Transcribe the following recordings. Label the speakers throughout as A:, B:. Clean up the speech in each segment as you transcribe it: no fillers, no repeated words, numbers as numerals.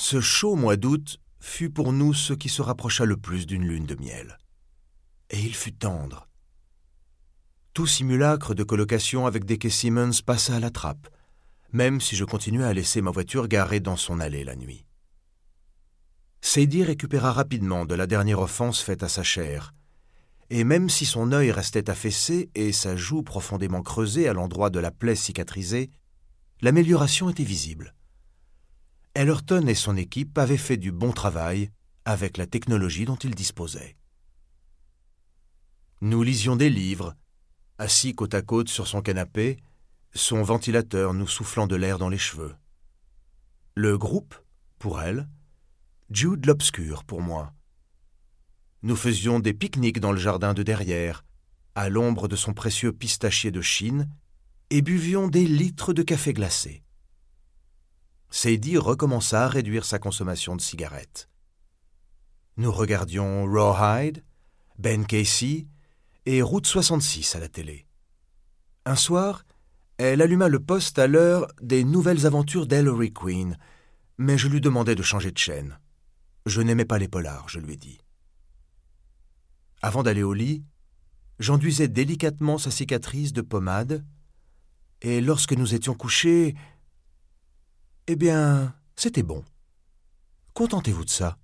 A: Ce chaud mois d'août fut pour nous ce qui se rapprocha le plus d'une lune de miel. Et il fut tendre. Tout simulacre de colocation avec Dickie Simmons passa à la trappe, même si je continuais à laisser ma voiture garée dans son allée la nuit. Sadie récupéra rapidement de la dernière offense faite à sa chair, et même si son œil restait affaissé et sa joue profondément creusée à l'endroit de la plaie cicatrisée, l'amélioration était visible. Ellerton et son équipe avaient fait du bon travail avec la technologie dont ils disposaient. Nous lisions des livres, assis côte à côte sur son canapé, son ventilateur nous soufflant de l'air dans les cheveux. Le groupe, pour elle, Jude l'Obscur pour moi. Nous faisions des pique-niques dans le jardin de derrière, à l'ombre de son précieux pistachier de Chine, et buvions des litres de café glacé. Sadie recommença à réduire sa consommation de cigarettes. Nous regardions Rawhide, Ben Casey et Route 66 à la télé. Un soir, elle alluma le poste à l'heure des nouvelles aventures d'Ellery Queen, mais je lui demandai de changer de chaîne. Je n'aimais pas les polars, je lui ai dit. Avant d'aller au lit, j'enduisais délicatement sa cicatrice de pommade, et lorsque nous étions couchés, eh bien, c'était bon. Contentez-vous de ça.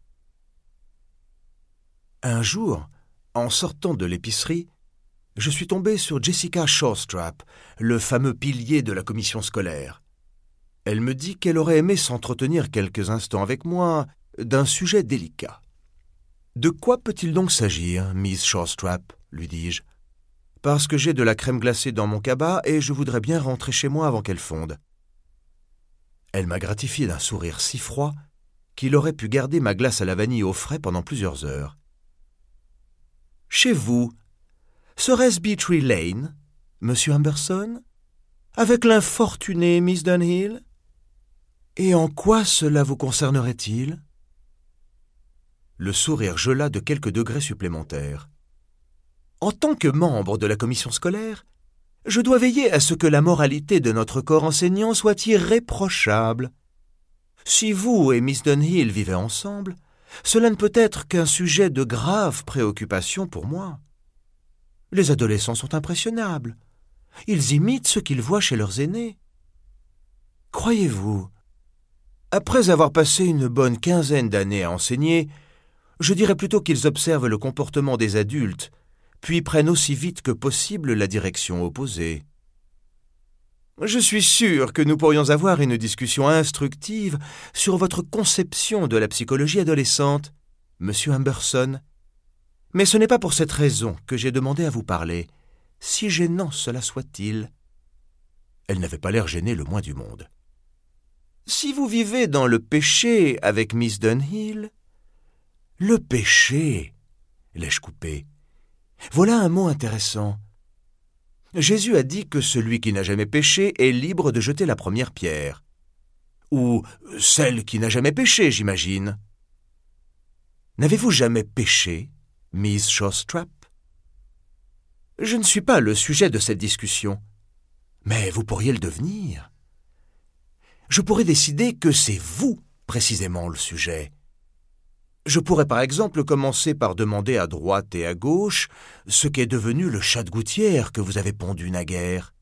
A: Un jour, en sortant de l'épicerie, je suis tombé sur Jessica Shawstrap, le fameux pilier de la commission scolaire. Elle me dit qu'elle aurait aimé s'entretenir quelques instants avec moi d'un sujet délicat. « De quoi peut-il donc s'agir, Miss Shawstrap ?» lui dis-je. « Parce que j'ai de la crème glacée dans mon cabas et je voudrais bien rentrer chez moi avant qu'elle fonde. » Elle m'a gratifié d'un sourire si froid qu'il aurait pu garder ma glace à la vanille au frais pendant plusieurs heures. « Chez vous, serait-ce Beetree Lane, Monsieur Humberson, avec l'infortunée Miss Dunhill? Et en quoi cela vous concernerait-il » Le sourire gela de quelques degrés supplémentaires. « En tant que membre de la commission scolaire, je dois veiller à ce que la moralité de notre corps enseignant soit irréprochable. Si vous et Miss Dunhill vivez ensemble, cela ne peut être qu'un sujet de grave préoccupation pour moi. Les adolescents sont impressionnables. Ils imitent ce qu'ils voient chez leurs aînés. Croyez-vous, après avoir passé une bonne quinzaine d'années à enseigner, je dirais plutôt qu'ils observent le comportement des adultes, puis prennent aussi vite que possible la direction opposée. Je suis sûr que nous pourrions avoir une discussion instructive sur votre conception de la psychologie adolescente, Monsieur Humberson. Mais ce n'est pas pour cette raison que j'ai demandé à vous parler, si gênant cela soit-il. » Elle n'avait pas l'air gênée le moins du monde. « Si vous vivez dans le péché avec Miss Dunhill... » « Le péché, l'ai-je coupé. Voilà un mot intéressant. Jésus a dit que celui qui n'a jamais péché est libre de jeter la première pierre. Ou celle qui n'a jamais péché, j'imagine. N'avez-vous jamais péché, Miss Shawstrap? Je ne suis pas le sujet de cette discussion, mais vous pourriez le devenir. Je pourrais décider que c'est vous, précisément, le sujet. Je pourrais par exemple commencer par demander à droite et à gauche ce qu'est devenu le chat de gouttière que vous avez pondu naguère.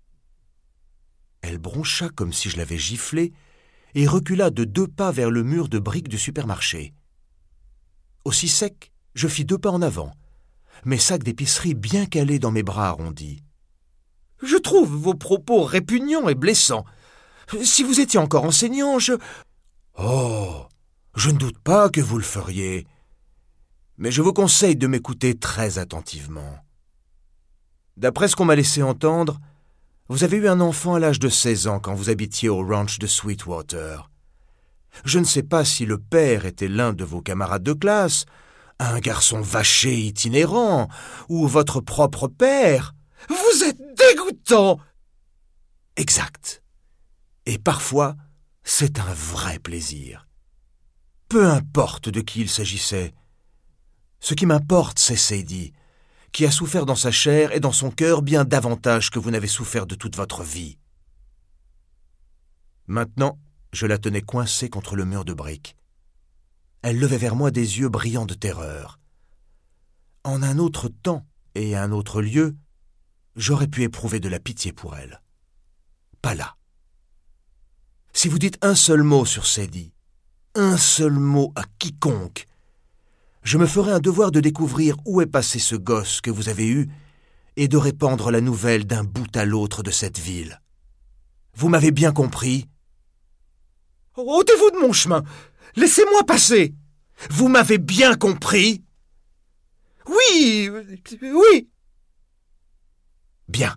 A: Elle broncha comme si je l'avais giflée et recula de 2 pas vers le mur de briques du supermarché. Aussi sec, je fis 2 pas en avant, mes sacs d'épicerie bien calés dans mes bras arrondis. « Je trouve vos propos répugnants et blessants. Si vous étiez encore enseignant, je... »« Oh, je ne doute pas que vous le feriez, mais je vous conseille de m'écouter très attentivement. D'après ce qu'on m'a laissé entendre, vous avez eu un enfant à l'âge de 16 ans quand vous habitiez au ranch de Sweetwater. Je ne sais pas si le père était l'un de vos camarades de classe, un garçon vaché itinérant, ou votre propre père. Vous êtes dégoûtant! Exact. Et parfois, c'est un vrai plaisir. Peu importe de qui il s'agissait. Ce qui m'importe, c'est Sadie, qui a souffert dans sa chair et dans son cœur bien davantage que vous n'avez souffert de toute votre vie. Maintenant, Je la tenais coincée contre le mur de briques. Elle levait vers moi des yeux brillants de terreur. En un autre temps et un autre lieu, j'aurais pu éprouver de la pitié pour elle. Pas là. Si vous dites un seul mot sur Sadie, un seul mot à quiconque, je me ferai un devoir de découvrir où est passé ce gosse que vous avez eu et de répandre la nouvelle d'un bout à l'autre de cette ville. Vous m'avez bien compris? Ôtez-vous de mon chemin! Laissez-moi passer! Vous m'avez bien compris? Oui, oui. Bien.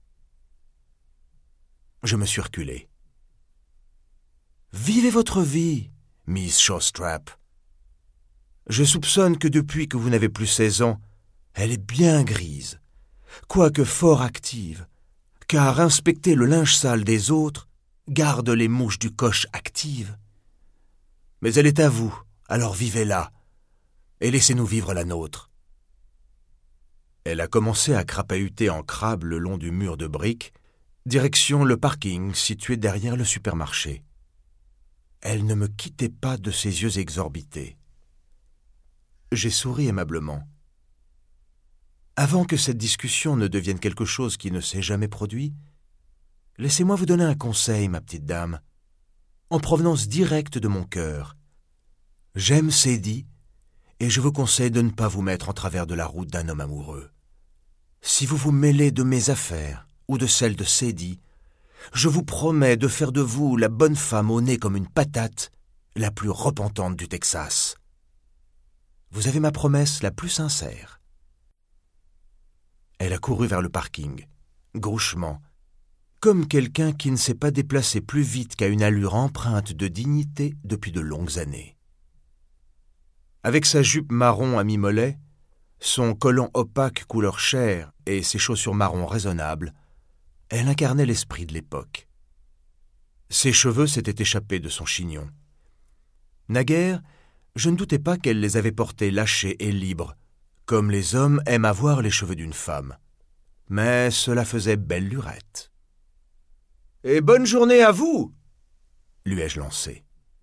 A: Je me suis reculé. Vivez votre vie, Miss Shawstrap. Je soupçonne que depuis que vous n'avez plus 16 ans, elle est bien grise, quoique fort active, car inspecter le linge sale des autres garde les mouches du coche actives. Mais elle est à vous, alors vivez-la, et laissez-nous vivre la nôtre. Elle a commencé à crapahuter en crabe le long du mur de briques, direction le parking situé derrière le supermarché. Elle ne me quittait pas de ses yeux exorbités. J'ai souri aimablement. Avant que cette discussion ne devienne quelque chose qui ne s'est jamais produit, laissez-moi vous donner un conseil, ma petite dame, en provenance directe de mon cœur. J'aime Sadie, et je vous conseille de ne pas vous mettre en travers de la route d'un homme amoureux. Si vous vous mêlez de mes affaires ou de celles de Sadie, je vous promets de faire de vous la bonne femme au nez comme une patate, la plus repentante du Texas. Vous avez ma promesse la plus sincère. Elle a couru vers le parking, gauchement, comme quelqu'un qui ne s'est pas déplacé plus vite qu'à une allure empreinte de dignité depuis de longues années. Avec sa jupe marron à mi-mollet, son collant opaque couleur chair et ses chaussures marron raisonnables, elle incarnait l'esprit de l'époque. Ses cheveux s'étaient échappés de son chignon. Naguère, je ne doutais pas qu'elle les avait portés lâchés et libres, comme les hommes aiment avoir les cheveux d'une femme. Mais cela faisait belle lurette. « Et bonne journée à vous !» lui ai-je lancé.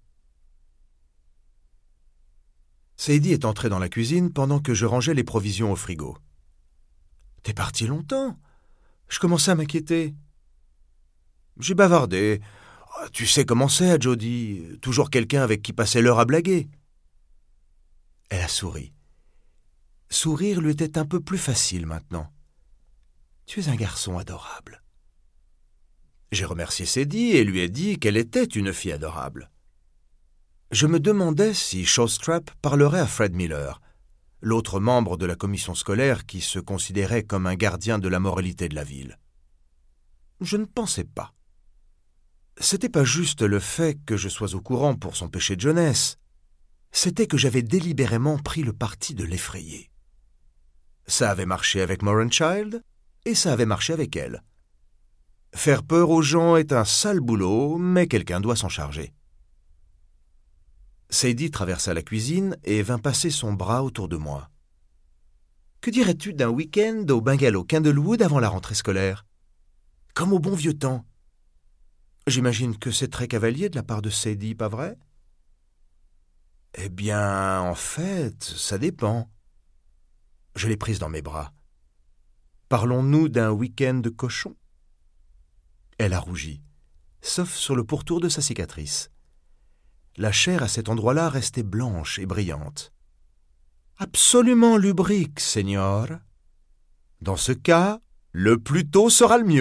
A: Sadie est entrée dans la cuisine pendant que je rangeais les provisions au frigo. « T'es parti longtemps ?» Je commençais à m'inquiéter. J'ai bavardé. « Tu sais comment c'est, Jody, toujours quelqu'un avec qui passer l'heure à blaguer. » Elle a souri. Sourire lui était un peu plus facile maintenant. « Tu es un garçon adorable. » J'ai remercié Sadie et lui ai dit qu'elle était une fille adorable. Je me demandais si Shawstrap parlerait à Fred Miller, l'autre membre de la commission scolaire qui se considérait comme un gardien de la moralité de la ville. Je ne pensais pas. C'était pas juste le fait que je sois au courant pour son péché de jeunesse, c'était que j'avais délibérément pris le parti de l'effrayer. Ça avait marché avec Morenchild et ça avait marché avec elle. Faire peur aux gens est un sale boulot, mais quelqu'un doit s'en charger. Sadie traversa la cuisine et vint passer son bras autour de moi. « Que dirais-tu d'un week-end au bungalow Candlewood avant la rentrée scolaire? Comme au bon vieux temps. J'imagine que c'est très cavalier de la part de Sadie, pas vrai? » Eh bien, en fait, ça dépend. Je l'ai prise dans mes bras. Parlons-nous d'un week-end de cochon? Elle a rougi, sauf sur le pourtour de sa cicatrice. La chair à cet endroit-là restait blanche et brillante. « Absolument lubrique, Seigneur. Dans ce cas, le plus tôt sera le mieux. »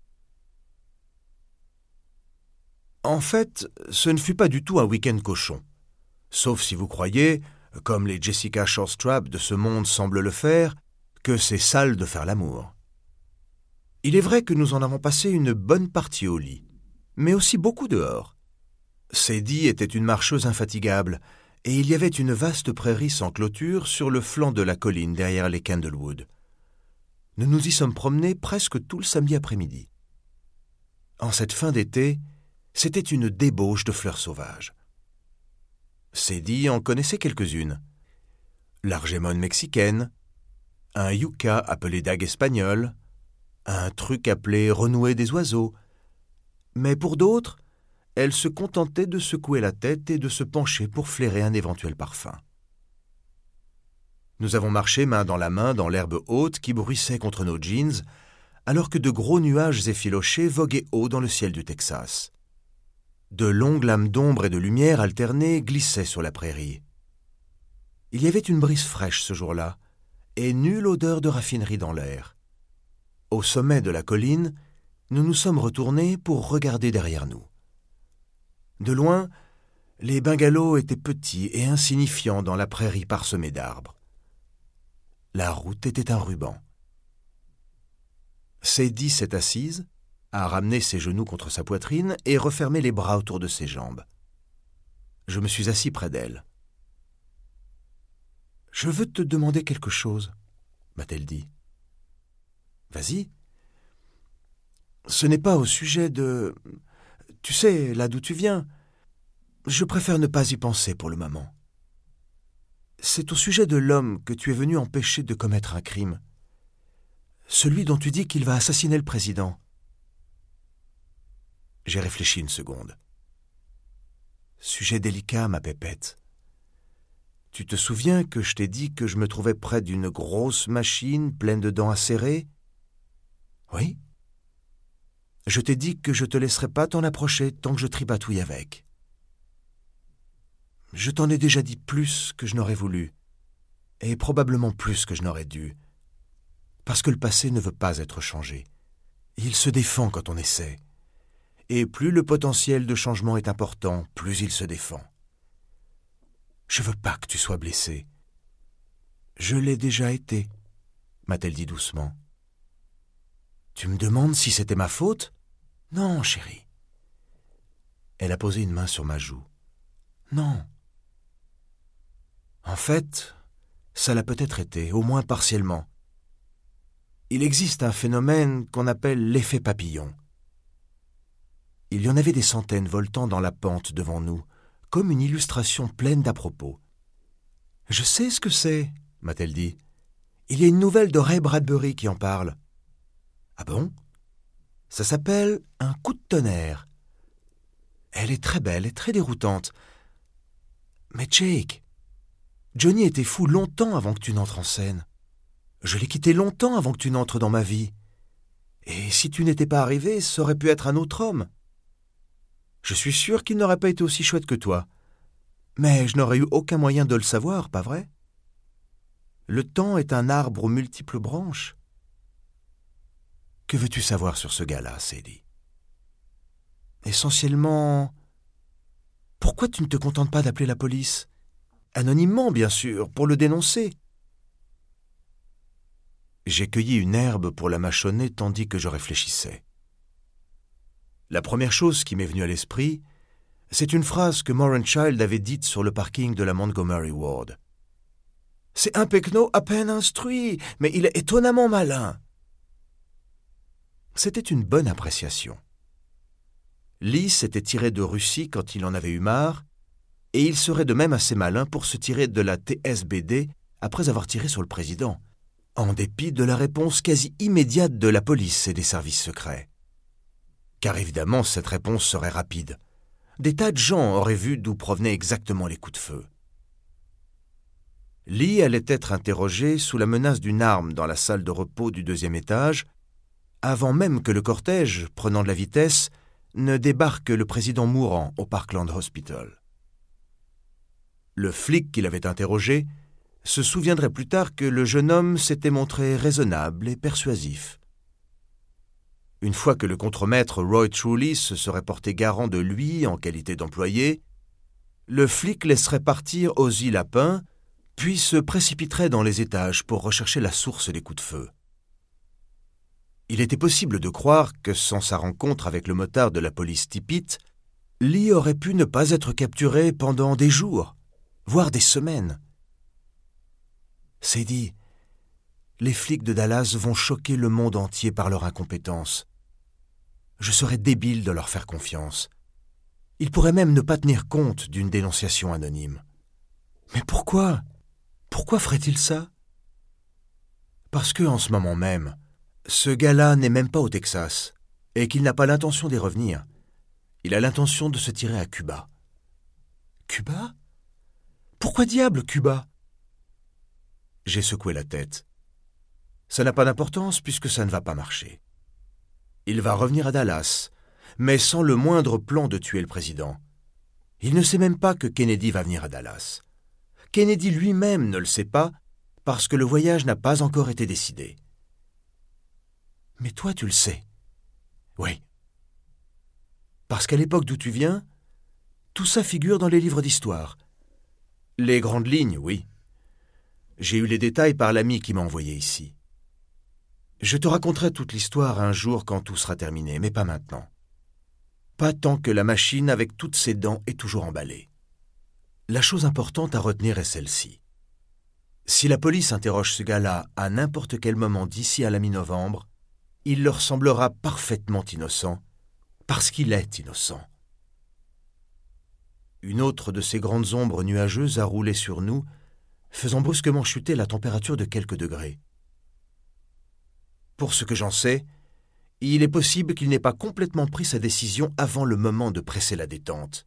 A: En fait, ce ne fut pas du tout un week-end cochon. Sauf si vous croyez, comme les Jessica Shawstrap de ce monde semblent le faire, que c'est sale de faire l'amour. Il est vrai que nous en avons passé une bonne partie au lit, mais aussi beaucoup dehors. Sadie était une marcheuse infatigable, et il y avait une vaste prairie sans clôture sur le flanc de la colline derrière les Candlewood. Nous nous y sommes promenés presque tout le samedi après-midi. En cette fin d'été, c'était une débauche de fleurs sauvages. Sadie en connaissait quelques-unes. L'argémone mexicaine, un yucca appelé dague espagnole, un truc appelé renouée des oiseaux. Mais pour d'autres, elle se contentait de secouer la tête et de se pencher pour flairer un éventuel parfum. Nous avons marché main dans la main dans l'herbe haute qui bruissait contre nos jeans, alors que de gros nuages effilochés voguaient haut dans le ciel du Texas. De longues lames d'ombre et de lumière alternées glissaient sur la prairie. Il y avait une brise fraîche ce jour-là, et nulle odeur de raffinerie dans l'air. Au sommet de la colline, nous nous sommes retournés pour regarder derrière nous. De loin, les bungalows étaient petits et insignifiants dans la prairie parsemée d'arbres. La route était un ruban. Sadie s'est assise, a ramené ses genoux contre sa poitrine et refermé les bras autour de ses jambes. Je me suis assis près d'elle. « Je veux te demander quelque chose, » m'a-t-elle dit. « Vas-y. Ce n'est pas au sujet de... Tu sais, là d'où tu viens. Je préfère ne pas y penser pour le moment. C'est au sujet de l'homme que tu es venu empêcher de commettre un crime. Celui dont tu dis qu'il va assassiner le président. » J'ai réfléchi une seconde. Sujet délicat, ma pépette. Tu te souviens que je t'ai dit que je me trouvais près d'une grosse machine pleine de dents acérées? Oui. Je t'ai dit que je te laisserais pas t'en approcher tant que je tripatouille avec. Je t'en ai déjà dit plus que je n'aurais voulu, et probablement plus que je n'aurais dû, parce que le passé ne veut pas être changé. Il se défend quand on essaie, et plus le potentiel de changement est important, plus il se défend. Je veux pas que tu sois blessé. Je l'ai déjà été, m'a-t-elle dit doucement. Tu me demandes si c'était ma faute? Non, chérie. Elle a posé une main sur ma joue. Non. En fait, ça l'a peut-être été, au moins partiellement. Il existe un phénomène qu'on appelle l'effet papillon. Il y en avait des centaines voltant dans la pente devant nous, comme une illustration pleine d'à-propos. « Je sais ce que c'est, » m'a-t-elle dit. « Il y a une nouvelle de Ray Bradbury qui en parle. »« Ah bon? Ça s'appelle « Un coup de tonnerre ». Elle est très belle et très déroutante. Mais Jake, Johnny était fou longtemps avant que tu n'entres en scène. Je l'ai quitté longtemps avant que tu n'entres dans ma vie. Et si tu n'étais pas arrivé, ça aurait pu être un autre homme. Je suis sûr qu'il n'aurait pas été aussi chouette que toi. Mais je n'aurais eu aucun moyen de le savoir, pas vrai? Le temps est un arbre aux multiples branches. Que veux-tu savoir sur ce gars-là, Sadie? Essentiellement, pourquoi tu ne te contentes pas d'appeler la police? Anonymement, bien sûr, pour le dénoncer. J'ai cueilli une herbe pour la mâchonner tandis que je réfléchissais. La première chose qui m'est venue à l'esprit, c'est une phrase que Moran Child avait dite sur le parking de la Montgomery Ward. « C'est un pecno à peine instruit, mais il est étonnamment malin. » C'était une bonne appréciation. Lee s'était tiré de Russie quand il en avait eu marre, et il serait de même assez malin pour se tirer de la TSBD après avoir tiré sur le président, en dépit de la réponse quasi immédiate de la police et des services secrets. Car évidemment, cette réponse serait rapide. Des tas de gens auraient vu d'où provenaient exactement les coups de feu. Lee allait être interrogé sous la menace d'une arme dans la salle de repos du 2e étage, avant même que le cortège, prenant de la vitesse, ne débarque le président mourant au Parkland Hospital. Le flic qui l'avait interrogé se souviendrait plus tard que le jeune homme s'était montré raisonnable et persuasif. Une fois que le contremaître Roy Trulis se serait porté garant de lui en qualité d'employé, le flic laisserait partir Ozzy Lapin, puis se précipiterait dans les étages pour rechercher la source des coups de feu. Il était possible de croire que, sans sa rencontre avec le motard de la police Tippit, Lee aurait pu ne pas être capturé pendant des jours, voire des semaines. Sadie, les flics de Dallas vont choquer le monde entier par leur incompétence. Je serais débile de leur faire confiance. Ils pourraient même ne pas tenir compte d'une dénonciation anonyme. Mais pourquoi? Pourquoi ferait-il ça? Parce que, en ce moment même, ce gars-là n'est même pas au Texas et qu'il n'a pas l'intention d'y revenir. Il a l'intention de se tirer à Cuba. Cuba? Pourquoi diable Cuba? J'ai secoué la tête. Ça n'a pas d'importance puisque ça ne va pas marcher. Il va revenir à Dallas, mais sans le moindre plan de tuer le président. Il ne sait même pas que Kennedy va venir à Dallas. Kennedy lui-même ne le sait pas parce que le voyage n'a pas encore été décidé. Mais toi, tu le sais. Oui. Parce qu'à l'époque d'où tu viens, tout ça figure dans les livres d'histoire. Les grandes lignes, oui. J'ai eu les détails par l'ami qui m'a envoyé ici. Je te raconterai toute l'histoire un jour quand tout sera terminé, mais pas maintenant. Pas tant que la machine avec toutes ses dents est toujours emballée. La chose importante à retenir est celle-ci. Si la police interroge ce gars-là à n'importe quel moment d'ici à la mi-novembre, il leur semblera parfaitement innocent, parce qu'il est innocent. Une autre de ces grandes ombres nuageuses a roulé sur nous, faisant brusquement chuter la température de quelques degrés. Pour ce que j'en sais, il est possible qu'il n'ait pas complètement pris sa décision avant le moment de presser la détente.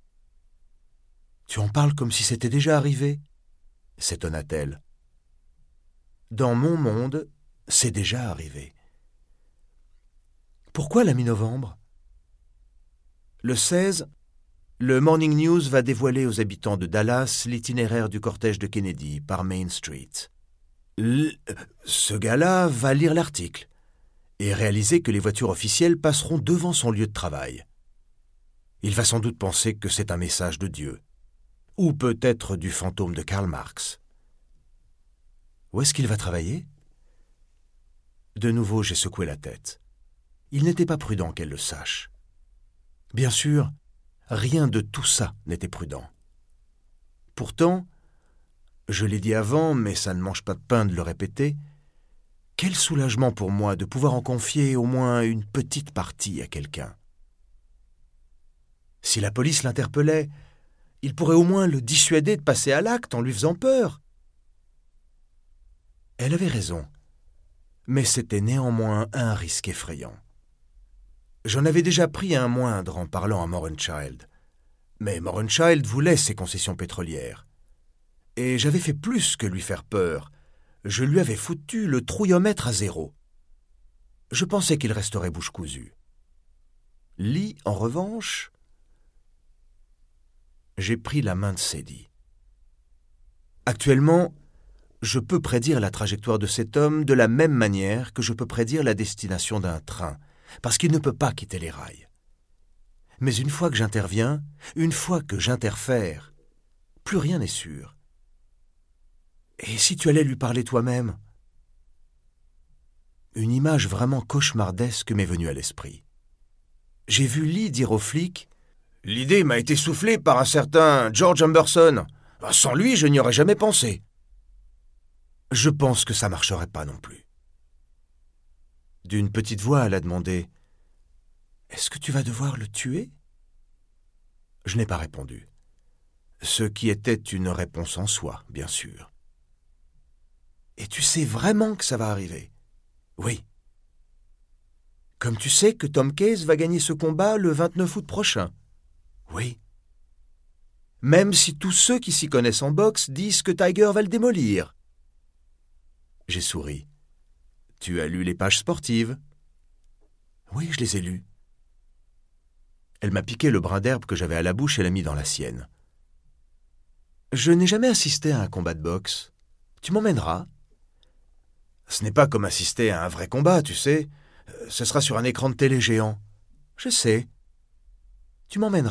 A: « Tu en parles comme si c'était déjà arrivé ?» s'étonna-t-elle. « Dans mon monde, c'est déjà arrivé. » Pourquoi la mi-novembre? Le 16, le Morning News va dévoiler aux habitants de Dallas l'itinéraire du cortège de Kennedy par Main Street. Ce gars-là va lire l'article et réaliser que les voitures officielles passeront devant son lieu de travail. Il va sans doute penser que c'est un message de Dieu, ou peut-être du fantôme de Karl Marx. Où est-ce qu'il va travailler? De nouveau, j'ai secoué la tête. Il n'était pas prudent qu'elle le sache. Bien sûr, rien de tout ça n'était prudent. Pourtant, je l'ai dit avant, mais ça ne mange pas de pain de le répéter, quel soulagement pour moi de pouvoir en confier au moins une petite partie à quelqu'un. Si la police l'interpellait, il pourrait au moins le dissuader de passer à l'acte en lui faisant peur. Elle avait raison, mais c'était néanmoins un risque effrayant. J'en avais déjà pris un moindre en parlant à Mohrenchild, mais Mohrenchild voulait ses concessions pétrolières. Et j'avais fait plus que lui faire peur. Je lui avais foutu le trouillomètre à 0. Je pensais qu'il resterait bouche cousue. Lee, en revanche... J'ai pris la main de Sadie. Actuellement, je peux prédire la trajectoire de cet homme de la même manière que je peux prédire la destination d'un train, parce qu'il ne peut pas quitter les rails. Mais une fois que j'interviens, une fois que j'interfère, plus rien n'est sûr. Et si tu allais lui parler toi-même? Une image vraiment cauchemardesque m'est venue à l'esprit. J'ai vu Lee dire aux flics « L'idée m'a été soufflée par un certain George Humberson. Sans lui, je n'y aurais jamais pensé. » Je pense que ça marcherait pas non plus. D'une petite voix, elle a demandé « Est-ce que tu vas devoir le tuer ?» Je n'ai pas répondu. Ce qui était une réponse en soi, bien sûr. « Et tu sais vraiment que ça va arriver ?» ?»« Oui. »« Comme tu sais que Tom Case va gagner ce combat le 29 août prochain ?» ?»« Oui. »« Même si tous ceux qui s'y connaissent en boxe disent que Tiger va le démolir ?» J'ai souri. « Tu as lu les pages sportives ?»« Oui, je les ai lues. » Elle m'a piqué le brin d'herbe que j'avais à la bouche et l'a mis dans la sienne. « Je n'ai jamais assisté à un combat de boxe. Tu m'emmèneras ?» Ce n'est pas comme assister à un vrai combat, tu sais. Ce sera sur un écran de télé géant. Je sais. Tu m'emmèneras ?